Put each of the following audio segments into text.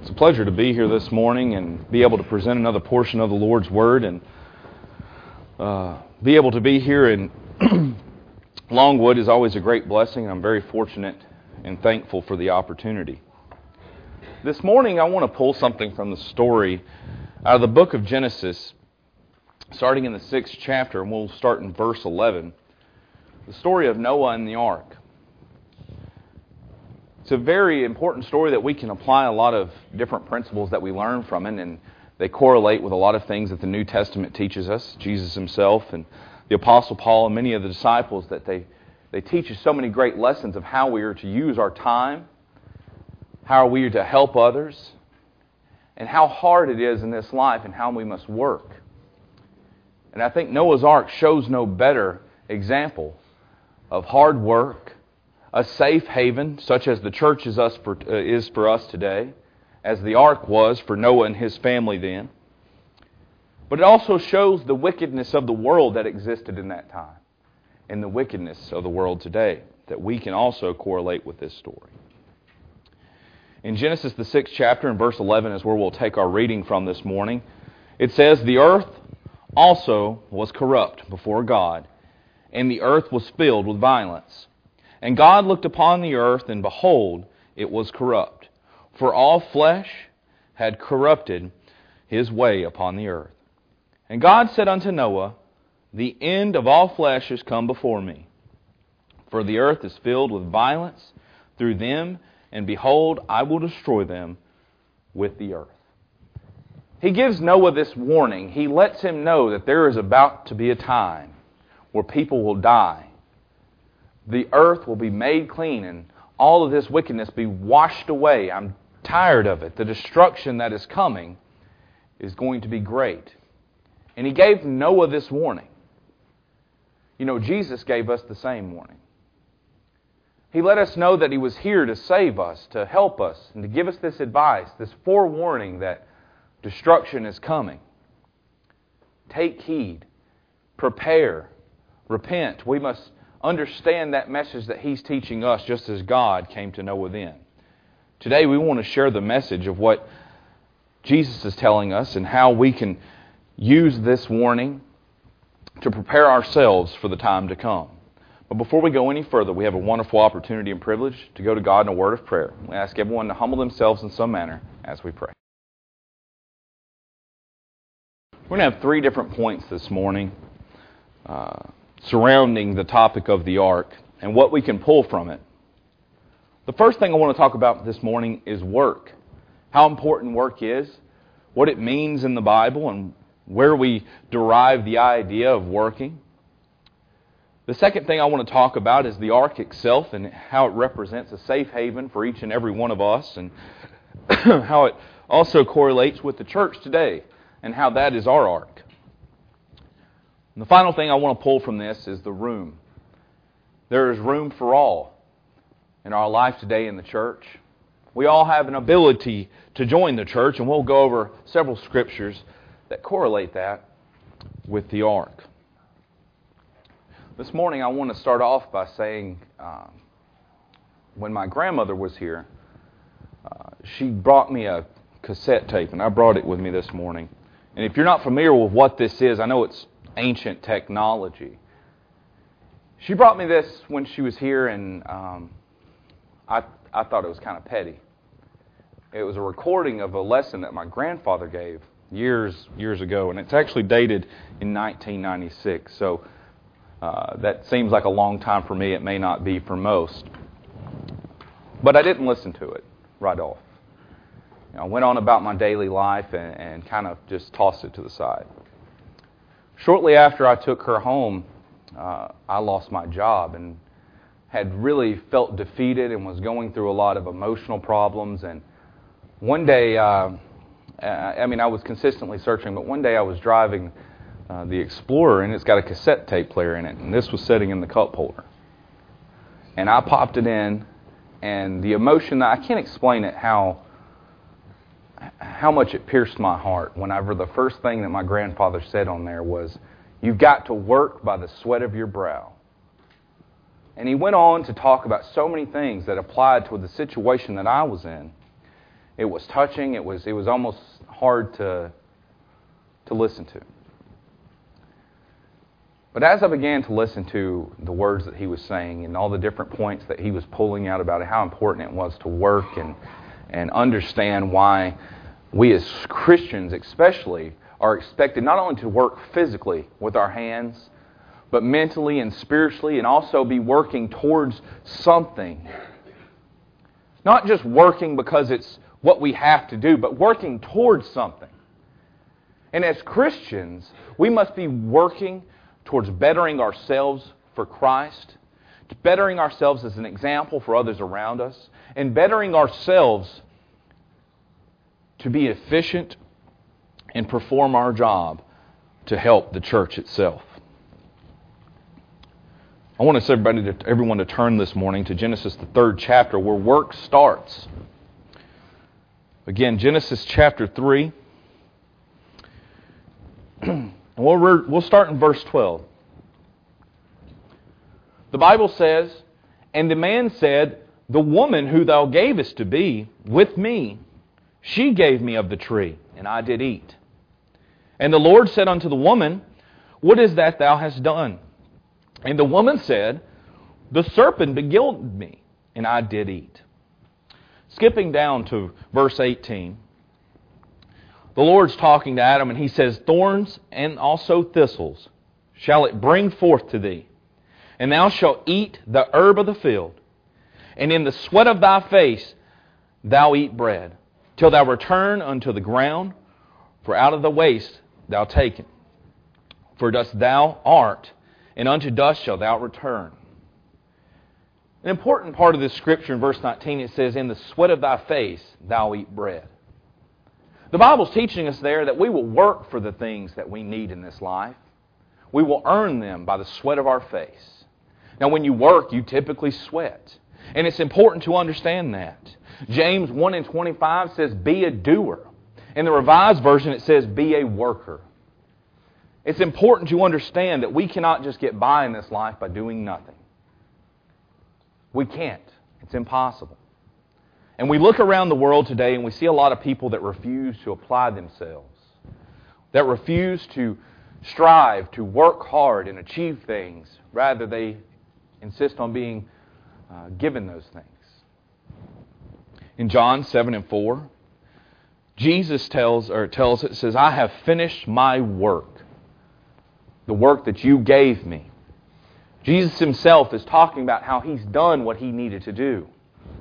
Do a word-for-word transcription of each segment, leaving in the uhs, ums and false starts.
It's a pleasure to be here this morning and be able to present another portion of the Lord's Word and uh, be able to be here in Longwood is always a great blessing. I'm very fortunate and thankful for the opportunity. This morning I want to pull something from the story out of the book of Genesis, starting in the sixth chapter, and we'll start in verse eleven. The story of Noah and the ark. It's a very important story that we can apply a lot of different principles that we learn from it, and they correlate with a lot of things that the New Testament teaches us, Jesus himself and the Apostle Paul and many of the disciples, that they, they teach us so many great lessons of how we are to use our time, how we are to help others, and how hard it is in this life and how we must work. And I think Noah's Ark shows no better example of hard work, a safe haven, such as the church is, us for, uh, is for us today, as the ark was for Noah and his family then. But it also shows the wickedness of the world that existed in that time, and the wickedness of the world today, that we can also correlate with this story. In Genesis, the sixth chapter, and verse eleven is where we'll take our reading from this morning. It says, "The earth also was corrupt before God, and the earth was filled with violence. And God looked upon the earth, and behold, it was corrupt. For all flesh had corrupted his way upon the earth. And God said unto Noah, The end of all flesh is come before me. For the earth is filled with violence through them, and behold, I will destroy them with the earth." He gives Noah this warning. He lets him know that there is about to be a time where people will die. The earth will be made clean and all of this wickedness be washed away. I'm tired of it. The destruction that is coming is going to be great. And he gave Noah this warning. You know, Jesus gave us the same warning. He let us know that He was here to save us, to help us, and to give us this advice, this forewarning that destruction is coming. Take heed. Prepare. Repent. We must understand that message that He's teaching us, just as God came to Noah then. Today we want to share the message of what Jesus is telling us and how we can use this warning to prepare ourselves for the time to come. But before we go any further, we have a wonderful opportunity and privilege to go to God in a word of prayer. We ask everyone to humble themselves in some manner as we pray. We're going to have three different points this morning Uh, surrounding the topic of the ark and what we can pull from it. The first thing I want to talk about this morning is work. How important work is, what it means in the Bible, and where we derive the idea of working. The second thing I want to talk about is the ark itself and how it represents a safe haven for each and every one of us, and how it also correlates with the church today and how that is our ark. And the final thing I want to pull from this is the room. There is room for all in our life today in the church. We all have an ability to join the church, and we'll go over several scriptures that correlate that with the ark. This morning I want to start off by saying, um, when my grandmother was here, uh, she brought me a cassette tape, and I brought it with me this morning. And if you're not familiar with what this is, I know it's ancient technology. She brought me this when she was here, and um, I I thought it was kind of petty. It was a recording of a lesson that my grandfather gave years years ago, and it's actually dated in nineteen ninety-six. So uh, that seems like a long time for me. It may not be for most, but I didn't listen to it right off. You know, I went on about my daily life and, and kind of just tossed it to the side. Shortly after I took her home, uh, I lost my job and had really felt defeated and was going through a lot of emotional problems. And one day, uh, I mean, I was consistently searching, but one day I was driving uh, the Explorer, and it's got a cassette tape player in it, and this was sitting in the cup holder. And I popped it in, and the emotion, I can't explain it, how how much it pierced my heart whenever the first thing that my grandfather said on there was, "You've got to work by the sweat of your brow." And he went on to talk about so many things that applied to the situation that I was in. It was touching. It was it was almost hard to to listen to. But as I began to listen to the words that he was saying and all the different points that he was pulling out about how important it was to work and and understand why we as Christians especially are expected not only to work physically with our hands, but mentally and spiritually, and also be working towards something. Not just working because it's what we have to do, but working towards something. And as Christians, we must be working towards bettering ourselves for Christ, bettering ourselves as an example for others around us, and bettering ourselves to be efficient and perform our job to help the church itself. I want us everybody to, everyone to turn this morning to Genesis, the third chapter, where work starts. Again, Genesis chapter three. And we'll, we'll start in verse twelve. The Bible says, "And the man said, The woman who thou gavest to be with me, she gave me of the tree, and I did eat. And the Lord said unto the woman, What is that thou hast done? And the woman said, The serpent beguiled me, and I did eat." Skipping down to verse eighteen. The Lord's talking to Adam, and He says, "Thorns and also thistles shall it bring forth to thee, and thou shalt eat the herb of the field, and in the sweat of thy face thou eat bread, till thou return unto the ground, for out of the waste thou taken. For dust thou art, and unto dust shalt thou return." An important part of this scripture in verse nineteen, it says, "In the sweat of thy face thou eat bread." The Bible's teaching us there that we will work for the things that we need in this life. We will earn them by the sweat of our face. Now, when you work, you typically sweat. And it's important to understand that. James one and twenty-five says, "Be a doer." In the Revised Version, it says, "Be a worker." It's important to understand that we cannot just get by in this life by doing nothing. We can't. It's impossible. And we look around the world today and we see a lot of people that refuse to apply themselves, that refuse to strive to work hard and achieve things. Rather, they insist on being uh, given those things. In John seven and four, Jesus tells, or tells it, says, "I have finished my work, the work that you gave me." Jesus Himself is talking about how He's done what He needed to do.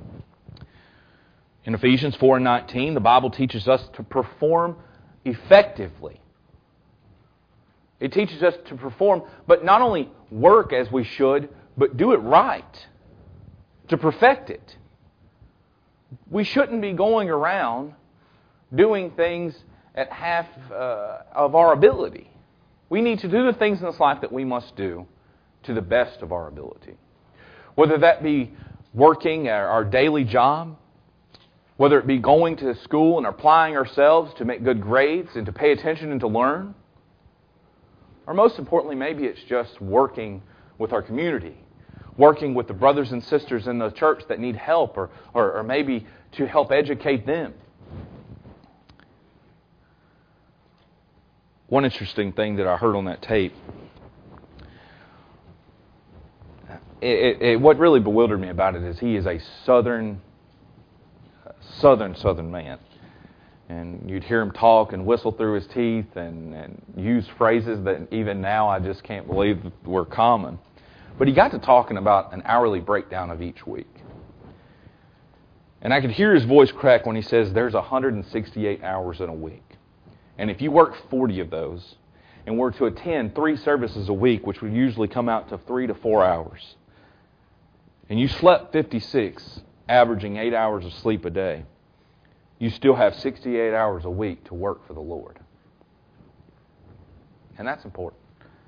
In Ephesians four and nineteen, the Bible teaches us to perform effectively. It teaches us to perform, but not only work as we should, but do it right, to perfect it. We shouldn't be going around doing things at half uh, of our ability. We need to do the things in this life that we must do to the best of our ability. Whether that be working our, our daily job, whether it be going to school and applying ourselves to make good grades and to pay attention and to learn, or most importantly, maybe it's just working with our community, working with the brothers and sisters in the church that need help, or, or, or maybe to help educate them. One interesting thing that I heard on that tape, it, it, it, what really bewildered me about it is he is a southern, southern, southern man. And you'd hear him talk and whistle through his teeth and, and use phrases that even now I just can't believe were common. But he got to talking about an hourly breakdown of each week. And I could hear his voice crack when he says there's one hundred sixty-eight hours in a week. And if you work forty of those and were to attend three services a week, which would usually come out to three to four hours, and you slept fifty-six, averaging eight hours of sleep a day, you still have sixty-eight hours a week to work for the Lord. And that's important.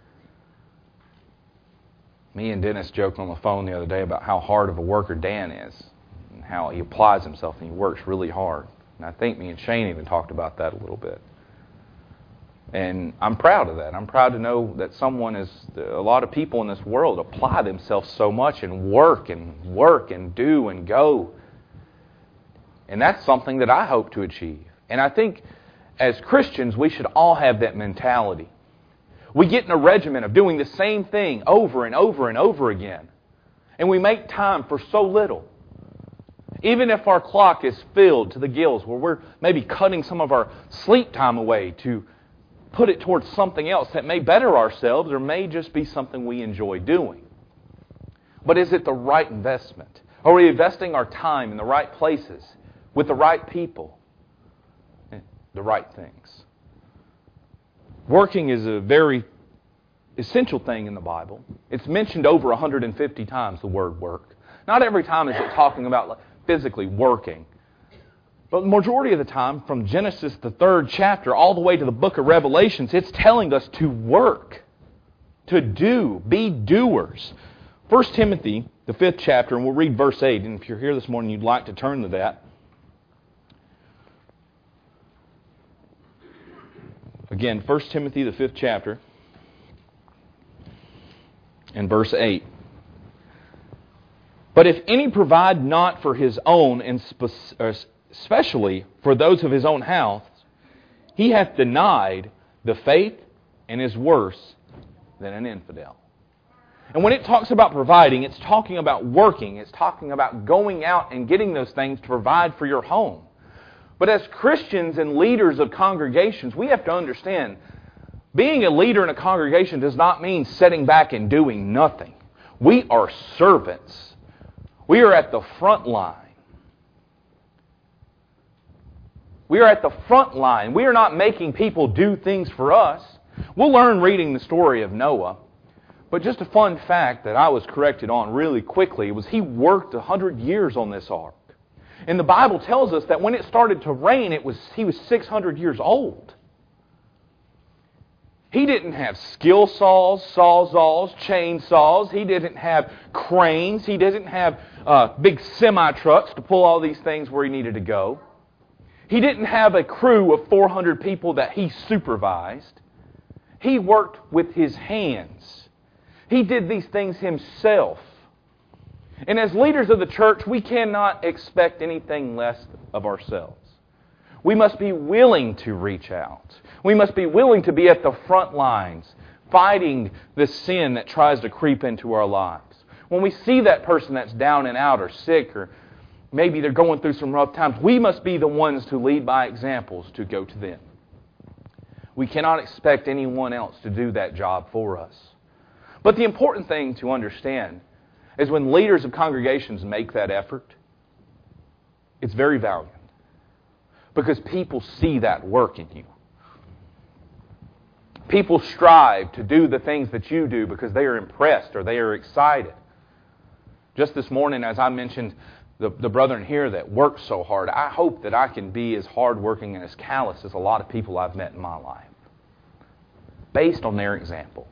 Me and Dennis joked on the phone the other day about how hard of a worker Dan is and how he applies himself and he works really hard. And I think me and Shane even talked about that a little bit. And I'm proud of that. I'm proud to know that someone is, a lot of people in this world apply themselves so much and work and work and do and go. And that's something that I hope to achieve. And I think as Christians, we should all have that mentality. We get in a regimen of doing the same thing over and over and over again. And we make time for so little. Even if our clock is filled to the gills, where we're maybe cutting some of our sleep time away to put it towards something else that may better ourselves or may just be something we enjoy doing. But is it the right investment? Are we investing our time in the right places, with the right people, the right things? Working is a very essential thing in the Bible. It's mentioned over one hundred fifty times, the word work. Not every time is it talking about physically working. But the majority of the time, from Genesis, the third chapter, all the way to the book of Revelations, it's telling us to work, to do, be doers. First Timothy, the fifth chapter, and we'll read verse eight. And if you're here this morning, you'd like to turn to that. Again, First Timothy, the fifth chapter, and verse eight. But if any provide not for his own, and especially for those of his own house, he hath denied the faith and is worse than an infidel. And when it talks about providing, it's talking about working. It's talking about going out and getting those things to provide for your home. But as Christians and leaders of congregations, we have to understand, being a leader in a congregation does not mean sitting back and doing nothing. We are servants. We are at the front line. We are at the front line. We are not making people do things for us. We'll learn reading the story of Noah. But just a fun fact that I was corrected on really quickly was he worked one hundred years on this ark. And the Bible tells us that when it started to rain, it was he was six hundred years old. He didn't have skill saws, sawzalls, chainsaws. He didn't have cranes. He didn't have uh, big semi-trucks to pull all these things where he needed to go. He didn't have a crew of four hundred people that he supervised. He worked with his hands. He did these things himself. And as leaders of the church, we cannot expect anything less of ourselves. We must be willing to reach out. We must be willing to be at the front lines, fighting the sin that tries to creep into our lives. When we see that person that's down and out or sick, or maybe they're going through some rough times, we must be the ones to lead by examples to go to them. We cannot expect anyone else to do that job for us. But the important thing to understand is when leaders of congregations make that effort, it's very valiant. Because people see that work in you. People strive to do the things that you do because they are impressed or they are excited. Just this morning, as I mentioned, the, the brethren here that work so hard, I hope that I can be as hardworking and as callous as a lot of people I've met in my life, based on their example.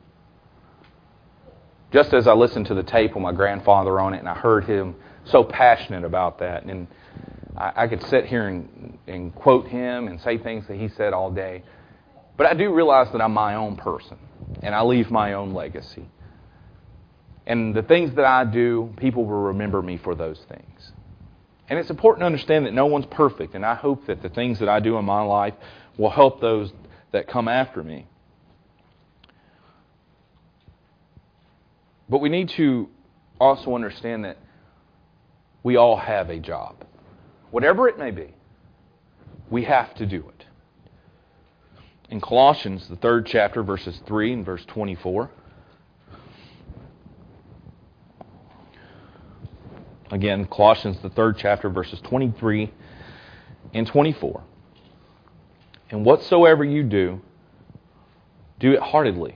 Just as I listened to the tape with my grandfather on it, and I heard him so passionate about that, and I, I could sit here and, and quote him and say things that he said all day. But I do realize that I'm my own person, and I leave my own legacy. And the things that I do, people will remember me for those things. And it's important to understand that no one's perfect, and I hope that the things that I do in my life will help those that come after me. But we need to also understand that we all have a job. Whatever it may be, we have to do it. In Colossians, the third chapter, verses three and verse twenty-four. Again, Colossians, the third chapter, verses twenty-three and twenty-four. And whatsoever you do, do it heartily,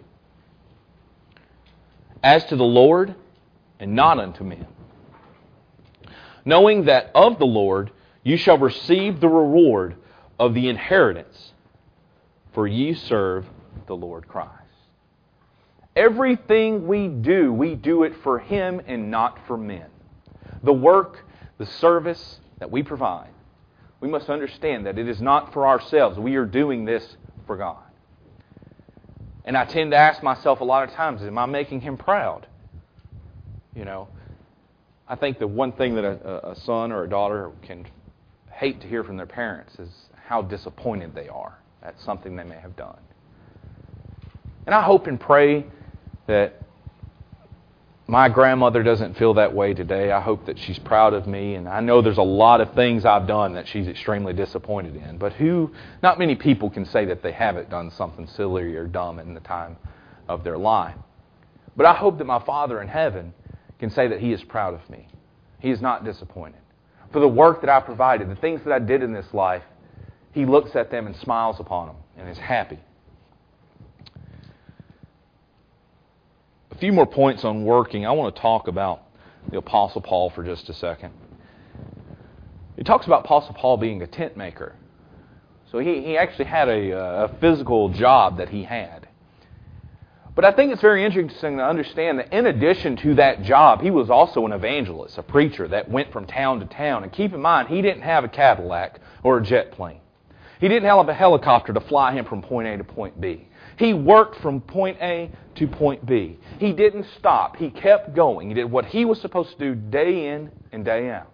as to the Lord and not unto men, knowing that of the Lord you shall receive the reward of the inheritance, for ye serve the Lord Christ. Everything we do, we do it for Him and not for men. The work, the service that we provide, we must understand that it is not for ourselves. We are doing this for God. And I tend to ask myself a lot of times, am I making Him proud? You know, I think the one thing that a, a son or a daughter can hate to hear from their parents is how disappointed they are at something they may have done. And I hope and pray that my grandmother doesn't feel that way today. I hope that she's proud of me, and I know there's a lot of things I've done that she's extremely disappointed in. But who, not many people can say that they haven't done something silly or dumb in the time of their life. But I hope that my Father in heaven can say that He is proud of me. He is not disappointed. For the work that I provided, the things that I did in this life, He looks at them and smiles upon them and is happy. A few more points on working. I want to talk about the Apostle Paul for just a second. He talks about Apostle Paul being a tent maker. So he, he actually had a, a physical job that he had. But I think it's very interesting to understand that in addition to that job, he was also an evangelist, a preacher that went from town to town. And keep in mind, he didn't have a Cadillac or a jet plane. He didn't have a helicopter to fly him from point A to point B. He worked from point A to point B. He didn't stop. He kept going. He did what he was supposed to do day in and day out.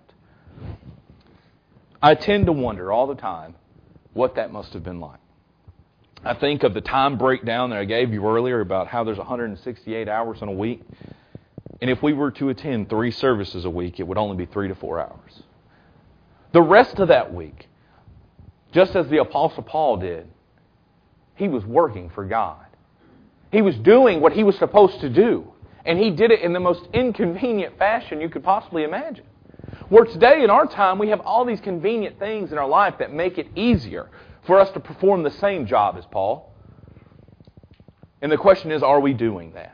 I tend to wonder all the time what that must have been like. I think of the time breakdown that I gave you earlier about how there's one hundred sixty-eight hours in a week. And if we were to attend three services a week, it would only be three to four hours. The rest of that week, just as the Apostle Paul did, he was working for God. He was doing what he was supposed to do. And he did it in the most inconvenient fashion you could possibly imagine. Where today in our time we have all these convenient things in our life that make it easier for us to perform the same job as Paul. And the question is, are we doing that?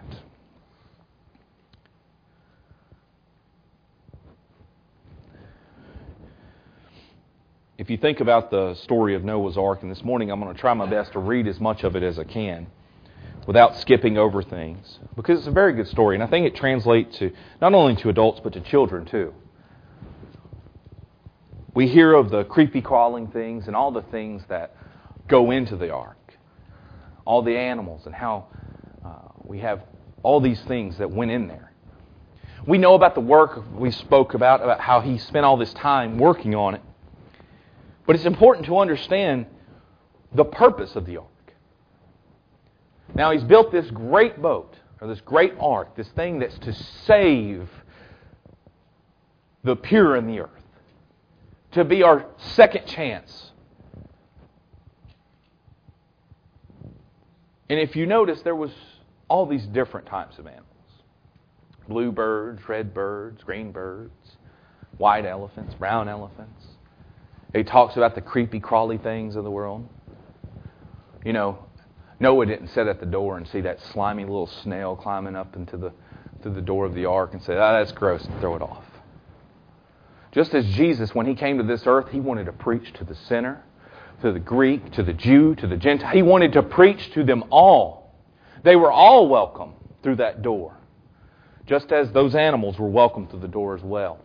If you think about the story of Noah's Ark, and this morning I'm going to try my best to read as much of it as I can without skipping over things, because it's a very good story, and I think it translates to not only to adults but to children too. We hear of the creepy crawling things and all the things that go into the ark, all the animals, and how uh, we have all these things that went in there. We know about the work we spoke about, about how he spent all this time working on it. But it's important to understand the purpose of the ark. Now, he's built this great boat, or this great ark, this thing that's to save the pure in the earth, to be our second chance. And if you notice, there was all these different types of animals. Blue birds, red birds, green birds, white elephants, brown elephants. He talks about the creepy, crawly things of the world. You know, Noah didn't sit at the door and see that slimy little snail climbing up into the to the door of the ark and say, "Ah, that's gross," and throw it off. Just as Jesus, when He came to this earth, He wanted to preach to the sinner, to the Greek, to the Jew, to the Gentile. He wanted to preach to them all. They were all welcome through that door, just as those animals were welcome through the door as well.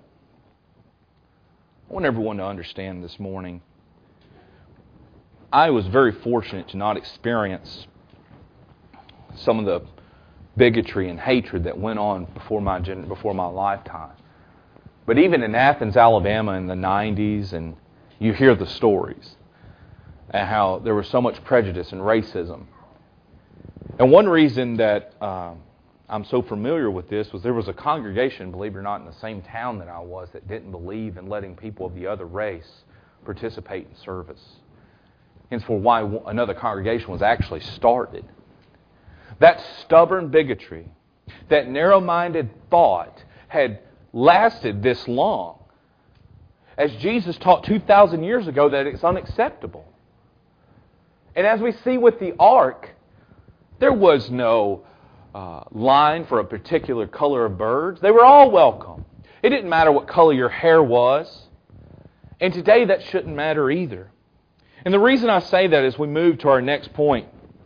I want everyone to understand this morning, I was very fortunate to not experience some of the bigotry and hatred that went on before my before my lifetime. But even in Athens, Alabama in the nineties, and you hear the stories, and how there was so much prejudice and racism. And one reason that uh, I'm so familiar with this was there was a congregation, believe it or not, in the same town that I was that didn't believe in letting people of the other race participate in service. Hence for why another congregation was actually started. That stubborn bigotry, that narrow-minded thought had lasted this long. As Jesus taught two thousand years ago that it's unacceptable. And as we see with the ark, there was no uh, line for a particular color of birds. They were all welcome. It didn't matter what color your hair was. And today that shouldn't matter either. And the reason I say that is we move to our next point.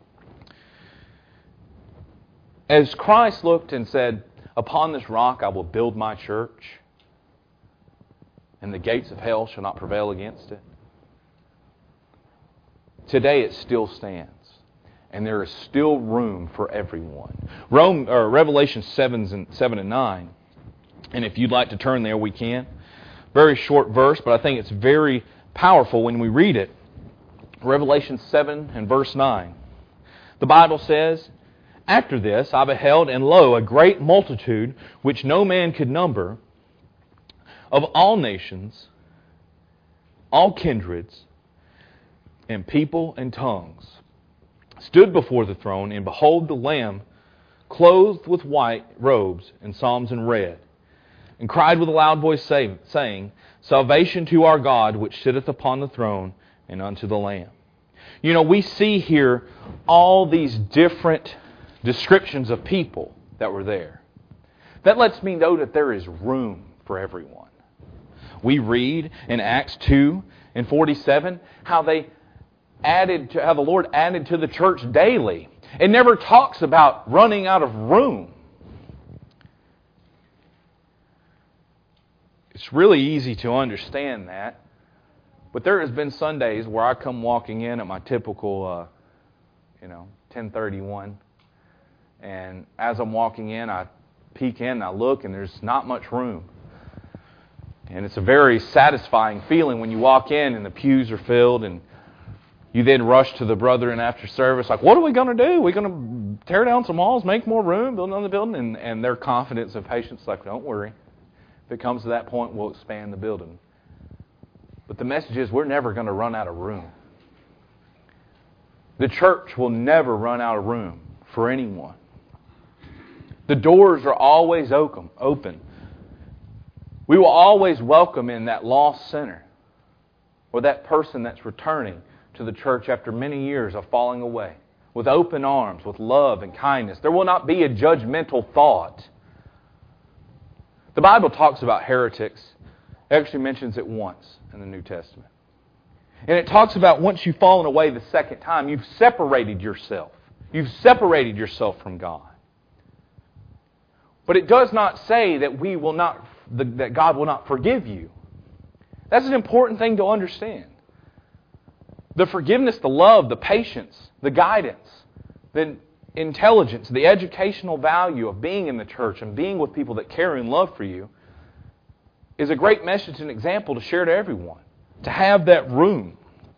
As Christ looked and said, "Upon this rock I will build my church, and the gates of hell shall not prevail against it." Today it still stands. And there is still room for everyone. Rome, or Revelation seven and, seven and nine. And if you'd like to turn there, we can. Very short verse, but I think it's very powerful when we read it. Revelation seven and verse nine. The Bible says, "After this I beheld, and lo, a great multitude, which no man could number, of all nations, all kindreds, and people and tongues, stood before the throne, and behold the Lamb, clothed with white robes and psalms in red, and cried with a loud voice, saying, Salvation to our God, which sitteth upon the throne, and unto the Lamb." You know, we see here all these different descriptions of people that were there. That lets me know that there is room for everyone. We read in Acts two and forty-seven how they added to, how the Lord added to the church daily. It never talks about running out of room. It's really easy to understand that. But there has been Sundays where I come walking in at my typical, uh, you know, ten thirty-one. And as I'm walking in, I peek in and I look, and there's not much room. And it's a very satisfying feeling when you walk in and the pews are filled, and you then rush to the brethren after service, like, what are we going to do? We're going to tear down some walls, make more room, build another building? And, and their confidence and patience is like, don't worry. If it comes to that point, we'll expand the building. But the message is we're never going to run out of room. The church will never run out of room for anyone. The doors are always open. We will always welcome in that lost sinner or that person that's returning to the church after many years of falling away with open arms, with love and kindness. There will not be a judgmental thought. The Bible talks about heretics. It actually mentions it once in the New Testament. And it talks about once you've fallen away the second time, you've separated yourself. You've separated yourself from God. But it does not say that we will not, that God will not forgive you. That's an important thing to understand. The forgiveness, the love, the patience, the guidance, the intelligence, the educational value of being in the church and being with people that care and love for you is a great message and example to share to everyone. To have that room.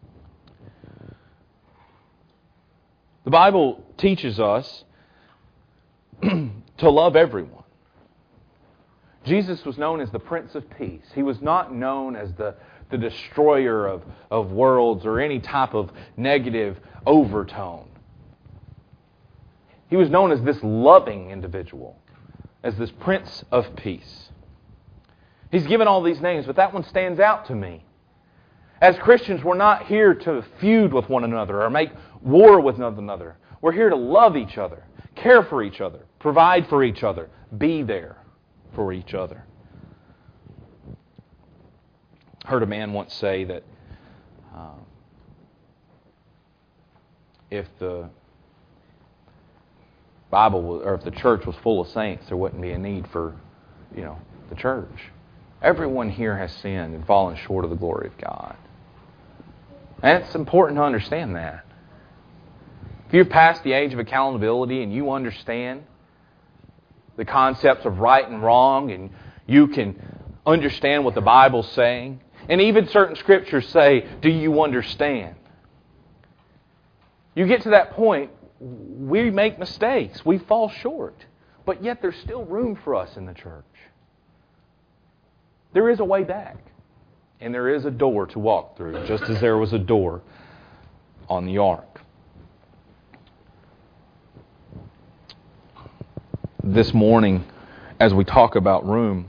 The Bible teaches us to love everyone. Jesus was known as the Prince of Peace. He was not known as the, the destroyer of, of worlds or any type of negative overtone. He was known as this loving individual, as this Prince of Peace. He's given all these names, but that one stands out to me. As Christians, we're not here to feud with one another or make war with one another. We're here to love each other, care for each other, provide for each other, be there for each other. I heard a man once say that uh, if the Bible was, or if the church was full of saints, there wouldn't be a need for, you know, the church. Everyone here has sinned and fallen short of the glory of God. And it's important to understand that. If you've passed the age of accountability and you understand the concepts of right and wrong, and you can understand what the Bible's saying, and even certain scriptures say, do you understand? You get to that point, we make mistakes, we fall short, but yet there's still room for us in the church. There is a way back, and there is a door to walk through, just as there was a door on the ark. This morning, as we talk about room,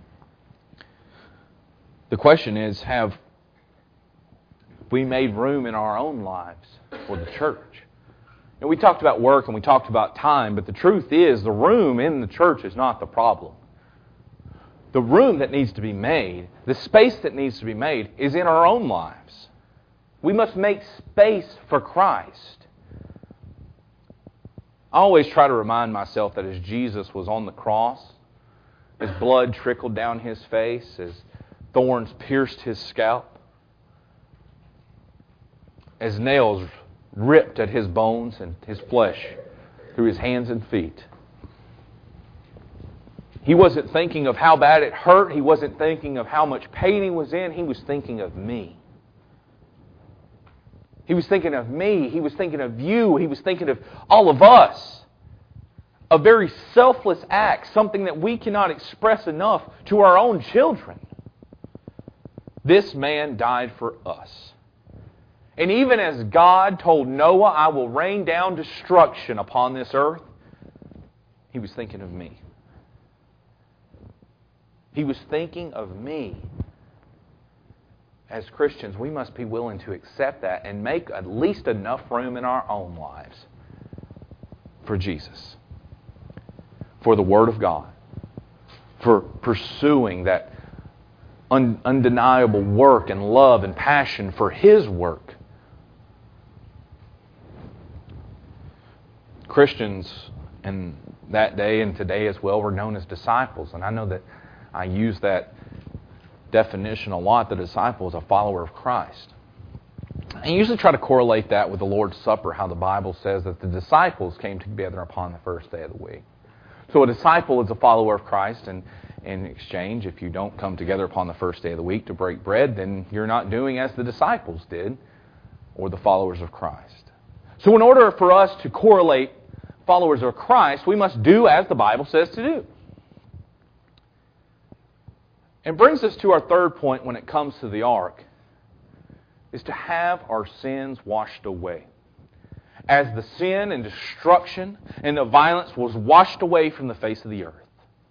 the question is, have we made room in our own lives for the church? And we talked about work and we talked about time, but the truth is the room in the church is not the problem. The room that needs to be made, the space that needs to be made, is in our own lives. We must make space for Christ. I always try to remind myself that as Jesus was on the cross, as blood trickled down His face, as thorns pierced His scalp, as nails ripped at His bones and His flesh through His hands and feet, He wasn't thinking of how bad it hurt. He wasn't thinking of how much pain He was in. He was thinking of me. He was thinking of me. He was thinking of you. He was thinking of all of us. A very selfless act, something that we cannot express enough to our own children. This man died for us. And even as God told Noah, I will rain down destruction upon this earth, He was thinking of me. He was thinking of me. As Christians, we must be willing to accept that and make at least enough room in our own lives for Jesus, for the Word of God, for pursuing that un- undeniable work and love and passion for His work. Christians in that day and today as well were known as disciples, and I know that I use that definition a lot. The disciple is a follower of Christ. I usually try to correlate that with the Lord's Supper, how the Bible says that the disciples came together upon the first day of the week. So a disciple is a follower of Christ, and in exchange, if you don't come together upon the first day of the week to break bread, then you're not doing as the disciples did, or the followers of Christ. So in order for us to correlate followers of Christ, we must do as the Bible says to do. It brings us to our third point when it comes to the ark, is to have our sins washed away. As the sin and destruction and the violence was washed away from the face of the earth.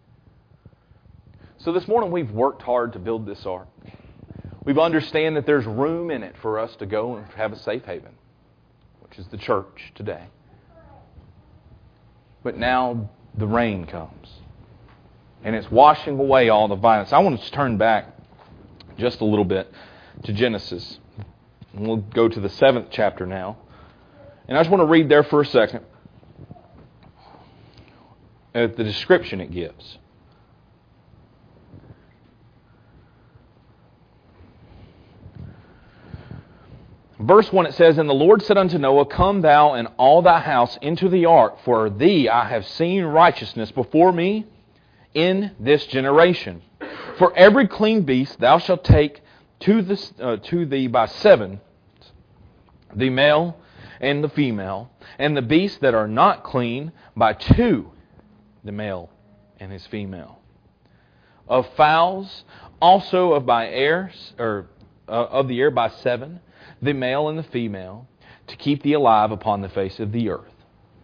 So this morning we've worked hard to build this ark. We understand that there's room in it for us to go and have a safe haven, which is the church today. But now the rain comes. And it's washing away all the violence. I want to turn back just a little bit to Genesis. And we'll go to the seventh chapter now. And I just want to read there for a second at the description it gives. Verse one, it says, And the Lord said unto Noah, Come thou and all thy house into the ark, for thee I have seen righteousness before me in this generation. For every clean beast thou shalt take to, this, uh, to thee by seven, the male and the female, and the beasts that are not clean by two, the male and his female. Of fowls, also of by airs, or uh, of the air by seven, the male and the female, to keep thee alive upon the face of the earth.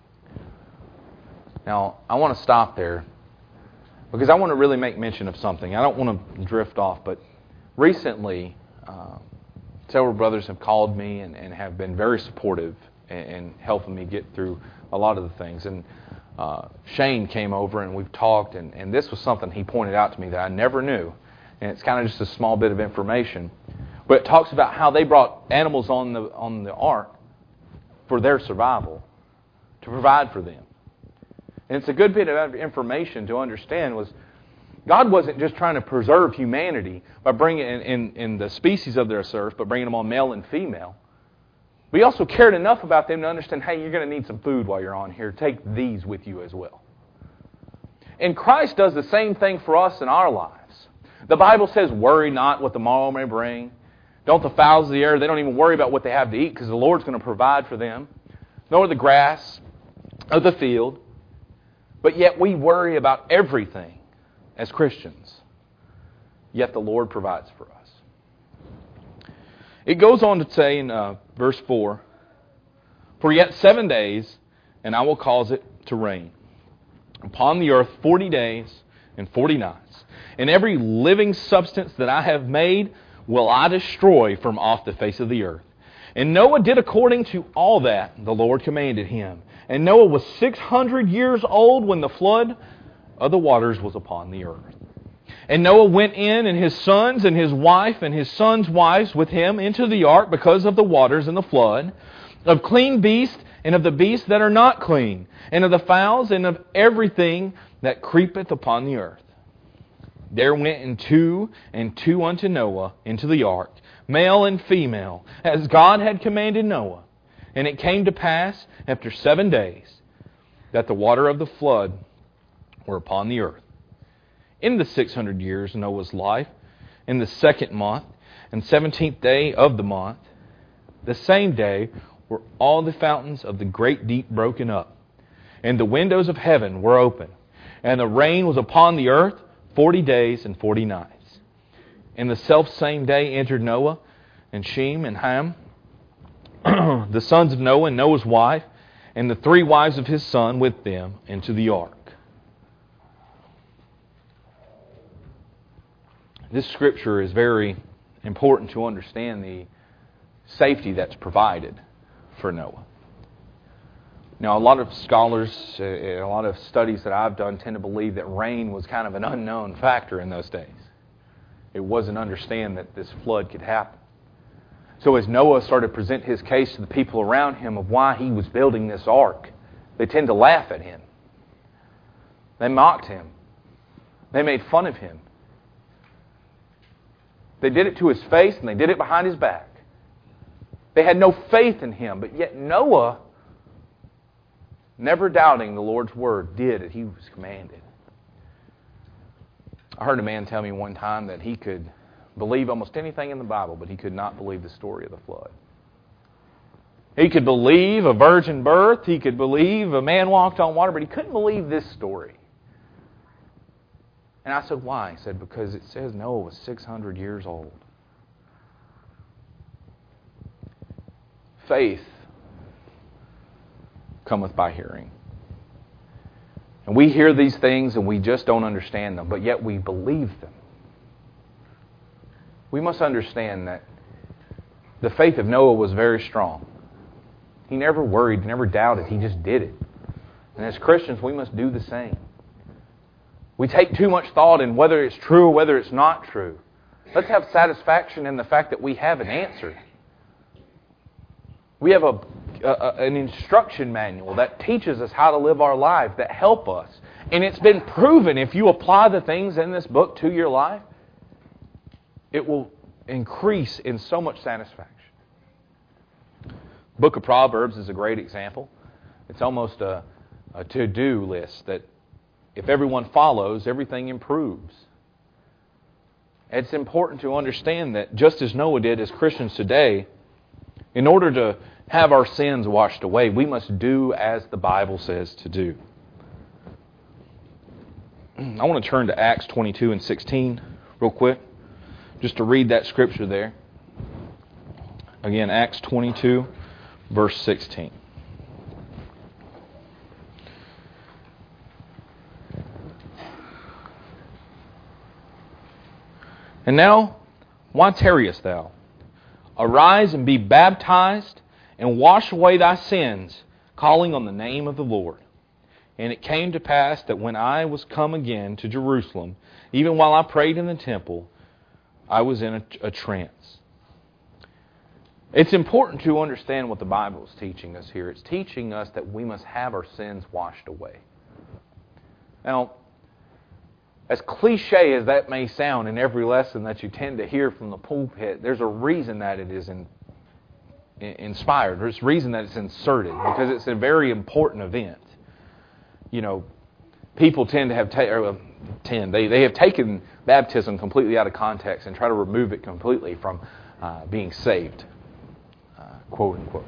Now, I want to stop there, because I want to really make mention of something. I don't want to drift off, but recently, uh, several brothers have called me and, and have been very supportive in, in helping me get through a lot of the things. And uh, Shane came over and we've talked, and, and this was something he pointed out to me that I never knew. And it's kind of just a small bit of information. But it talks about how they brought animals on the on the ark for their survival, to provide for them. And it's a good bit of information to understand was God wasn't just trying to preserve humanity by bringing in, in, in the species of their earth, but bringing them on male and female. But He also cared enough about them to understand, hey, you're going to need some food while you're on here. Take these with you as well. And Christ does the same thing for us in our lives. The Bible says, worry not what the morrow may bring. Don't the fowls of the air, they don't even worry about what they have to eat because the Lord's going to provide for them. Nor the grass of the field. But yet we worry about everything as Christians. Yet the Lord provides for us. It goes on to say in uh, verse four, For yet seven days, and I will cause it to rain upon the earth forty days and forty nights. And every living substance that I have made will I destroy from off the face of the earth. And Noah did according to all that the Lord commanded him. And Noah was six hundred years old when the flood of the waters was upon the earth. And Noah went in, and his sons and his wife and his sons' wives with him into the ark because of the waters and the flood, of clean beasts and of the beasts that are not clean, and of the fowls and of everything that creepeth upon the earth. There went in two and two unto Noah into the ark, male and female, as God had commanded Noah. And it came to pass after seven days that the water of the flood were upon the earth. In the six hundred years Noah's life, in the second month, and seventeenth day of the month, the same day were all the fountains of the great deep broken up, and the windows of heaven were open, and the rain was upon the earth forty days and forty nights. And the selfsame day entered Noah, and Shem and Ham, the sons of Noah, and Noah's wife, and the three wives of his son with them, into the ark. This scripture is very important to understand the safety that's provided for Noah. Now, a lot of scholars, uh, a lot of studies that I've done tend to believe that rain was kind of an unknown factor in those days. It wasn't understand that this flood could happen. So as Noah started to present his case to the people around him of why he was building this ark, they tend to laugh at him. They mocked him. They made fun of him. They did it to his face and they did it behind his back. They had no faith in him, but yet Noah, never doubting the Lord's word, did as he was commanded. I heard a man tell me one time that he could believe almost anything in the Bible, but he could not believe the story of the flood. He could believe a virgin birth, he could believe a man walked on water, but he couldn't believe this story. And I said, why? He said, because it says Noah was six hundred years old. Faith cometh by hearing. And we hear these things and we just don't understand them, but yet we believe them. We must understand that the faith of Noah was very strong. He never worried, never doubted. He just did it. And as Christians, we must do the same. We take too much thought in whether it's true or whether it's not true. Let's have satisfaction in the fact that we have an answer. We have a, a an instruction manual that teaches us how to live our life, that help us. And it's been proven if you apply the things in this book to your life, it will increase in so much satisfaction. The Book of Proverbs is a great example. It's almost a, a to-do list that if everyone follows, everything improves. It's important to understand that just as Noah did as Christians today, in order to have our sins washed away, we must do as the Bible says to do. I want to turn to Acts twenty-two and sixteen real quick, just to read that scripture there. Again, Acts twenty-two, verse sixteen. And now, why tarriest thou? Arise and be baptized, and wash away thy sins, calling on the name of the Lord. And it came to pass that when I was come again to Jerusalem, even while I prayed in the temple, I was in a, a trance. It's important to understand what the Bible is teaching us here. It's teaching us that we must have our sins washed away. Now, as cliche as that may sound in every lesson that you tend to hear from the pulpit, there's a reason that it is in, in, inspired. There's a reason that it's inserted, because it's a very important event. You know, people tend to have ta- or, tend they they have taken baptism completely out of context and try to remove it completely from uh, being saved, uh, quote unquote.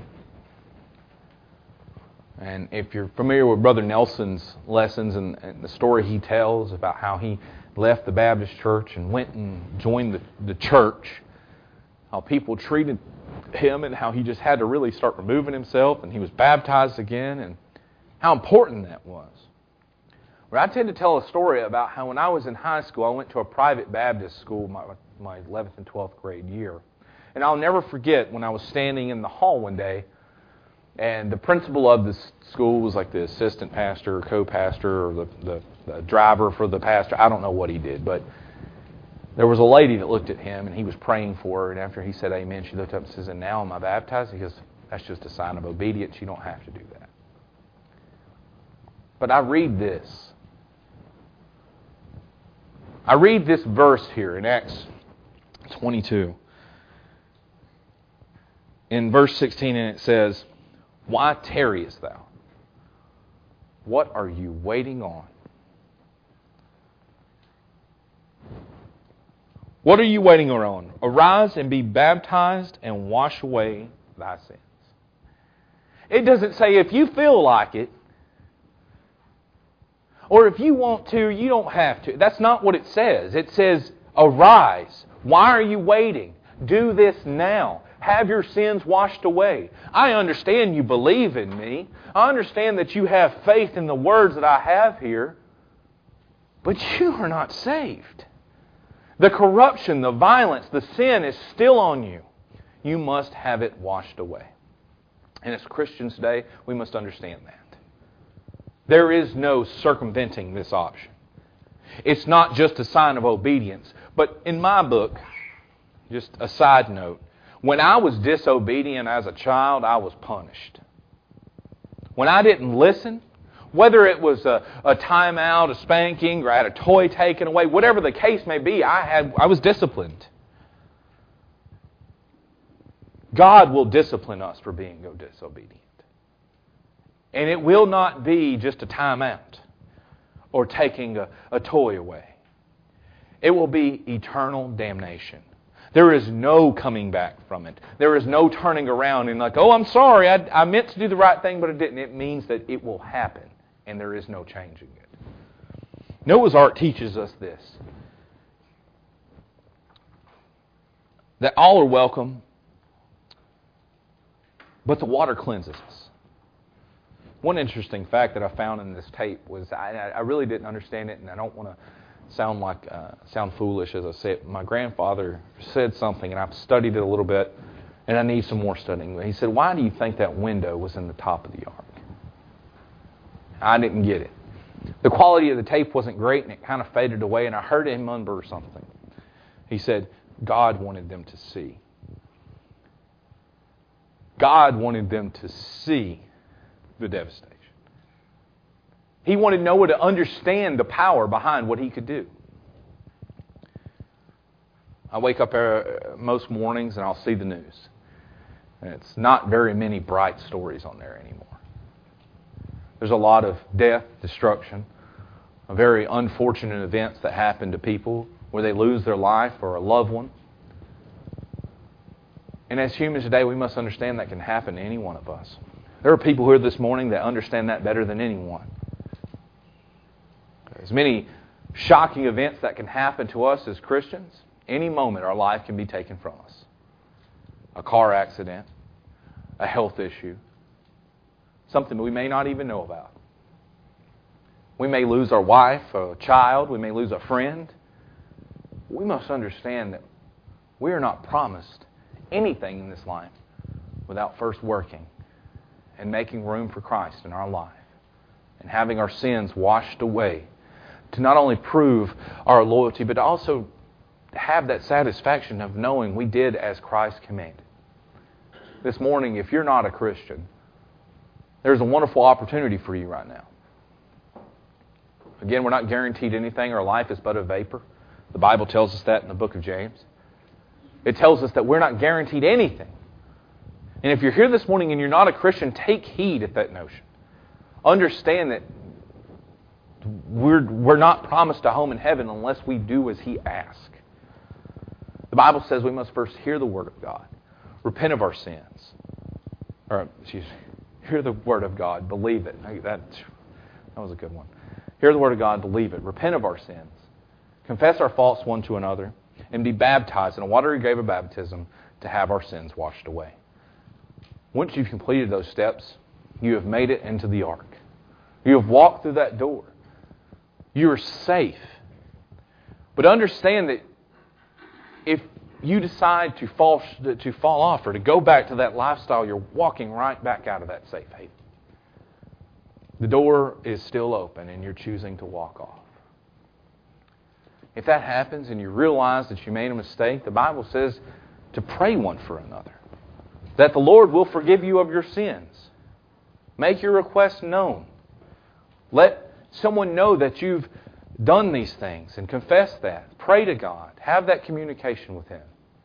And if you're familiar with Brother Nelson's lessons and, and the story he tells about how he left the Baptist church and went and joined the, the church, how people treated him and how he just had to really start removing himself, and he was baptized again, and how important that was. Well, I tend to tell a story about how when I was in high school, I went to a private Baptist school my, my eleventh and twelfth grade year. And I'll never forget when I was standing in the hall one day, and the principal of the school was like the assistant pastor or co-pastor or the, the, the driver for the pastor. I don't know what he did, but there was a lady that looked at him and he was praying for her. And after he said amen, she looked up and says, "And now am I baptized?" He goes, "That's just a sign of obedience. You don't have to do that." But I read this. I read this verse here in Acts twenty-two. In verse sixteen, and it says, "Why tarriest thou? What are you waiting on?" What are you waiting on? Arise and be baptized and wash away thy sins. It doesn't say if you feel like it, or if you want to, you don't have to. That's not what it says. It says, arise. Why are you waiting? Do this now. Have your sins washed away. I understand you believe in me. I understand that you have faith in the words that I have here. But you are not saved. The corruption, the violence, the sin is still on you. You must have it washed away. And as Christians today, we must understand that. There is no circumventing this option. It's not just a sign of obedience. But in my book, just a side note, when I was disobedient as a child, I was punished. When I didn't listen, whether it was a, a timeout, a spanking, or I had a toy taken away, whatever the case may be, I had I was disciplined. God will discipline us for being disobedient. And it will not be just a timeout or taking a, a toy away. It will be eternal damnation. There is no coming back from it. There is no turning around and like, oh, I'm sorry, I, I meant to do the right thing, but it didn't. It means that it will happen, and there is no changing it. Noah's Ark teaches us this, that all are welcome, but the water cleanses us. One interesting fact that I found in this tape was I, I really didn't understand it, and I don't want to sound like uh, sound foolish as I say it. My grandfather said something, and I've studied it a little bit, and I need some more studying. He said, "Why do you think that window was in the top of the ark?" I didn't get it. The quality of the tape wasn't great, and it kind of faded away, and I heard him mumble something. He said, God wanted them to see. God wanted them to see the devastation. He wanted Noah to understand the power behind what he could do. I wake up most mornings and I'll see the news. And it's not very many bright stories on there anymore. There's a lot of death, destruction, very unfortunate events that happen to people where they lose their life or a loved one. And as humans today, we must understand that can happen to any one of us. There are people here this morning that understand that better than anyone. There's many shocking events that can happen to us as Christians. Any moment our life can be taken from us. A car accident, a health issue, something we may not even know about. We may lose our wife, a child, we may lose a friend. We must understand that we are not promised anything in this life without first working and making room for Christ in our life and having our sins washed away to not only prove our loyalty, but also have that satisfaction of knowing we did as Christ commanded. This morning, if you're not a Christian, there's a wonderful opportunity for you right now. Again, we're not guaranteed anything. Our life is but a vapor. The Bible tells us that in the book of James. It tells us that we're not guaranteed anything. And if you're here this morning and you're not a Christian, take heed at that notion. Understand that we're, we're not promised a home in heaven unless we do as He asks. The Bible says we must first hear the Word of God, repent of our sins. Or, excuse me, hear the Word of God, believe it. That, that was a good one. Hear the Word of God, believe it, repent of our sins, confess our faults one to another, and be baptized in a watery grave of baptism to have our sins washed away. Once you've completed those steps, you have made it into the ark. You have walked through that door. You are safe. But understand that if you decide to fall, to fall off or to go back to that lifestyle, you're walking right back out of that safe haven. The door is still open and you're choosing to walk off. If that happens and you realize that you made a mistake, the Bible says to pray one for another, that the Lord will forgive you of your sins. Make your request known. Let someone know that you've done these things and confess that. Pray to God. Have that communication with Him.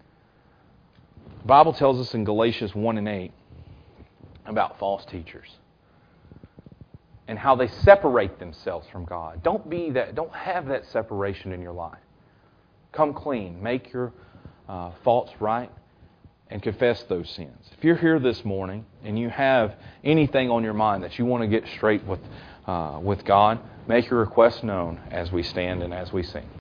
The Bible tells us in Galatians one and eight about false teachers and how they separate themselves from God. Don't be that. Don't have that separation in your life. Come clean. Make your uh, faults right and confess those sins. If you're here this morning and you have anything on your mind that you want to get straight with, uh, with God, make your request known as we stand and as we sing.